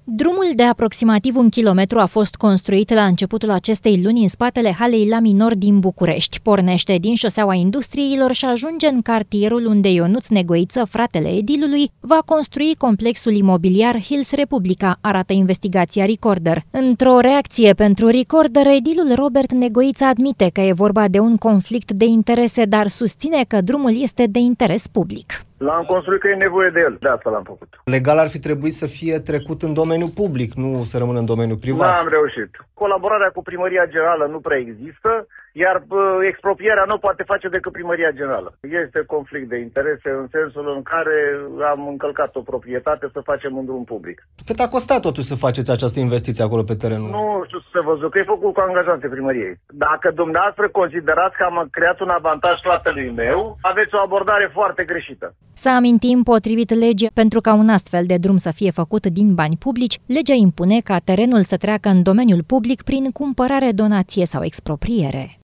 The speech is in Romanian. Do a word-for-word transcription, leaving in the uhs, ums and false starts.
Drumul de aproximativ un kilometru a fost construit la începutul acestei luni în spatele halei La Minor din București. Pornește din șoseaua Industriilor și ajunge în cartierul unde Ionuț Negoiță, fratele edilului, va construi complexul imobiliar Hills Republica, arată investigația Recorder. Într-o reacție pentru Recorder, edilul Robert Negoiță admite că e vorba de un conflict de interese, dar susține că drumul este de interes public. L-am construit că e nevoie de el, de asta l-am făcut. Legal ar fi trebuit să fie trecut în domeniul public, nu să rămână în domeniul privat. N-am reușit. Colaborarea cu Primăria Generală nu prea există, iar expropierea nu poate face decât Primăria Generală. Este conflict de interese în sensul în care am încălcat o proprietate să facem un drum public. Cât a costat totuși să faceți această investiție acolo pe terenul? Nu știu să văzut, că e făcut cu angajanții primăriei. Dacă dumneavoastră considerați că am creat un avantaj fratelui meu, aveți o abordare foarte greșită. Să amintim, potrivit legii, pentru ca un astfel de drum să fie făcut din bani publici, legea impune ca terenul să treacă în domeniul public prin cumpărare, donație sau expropriere.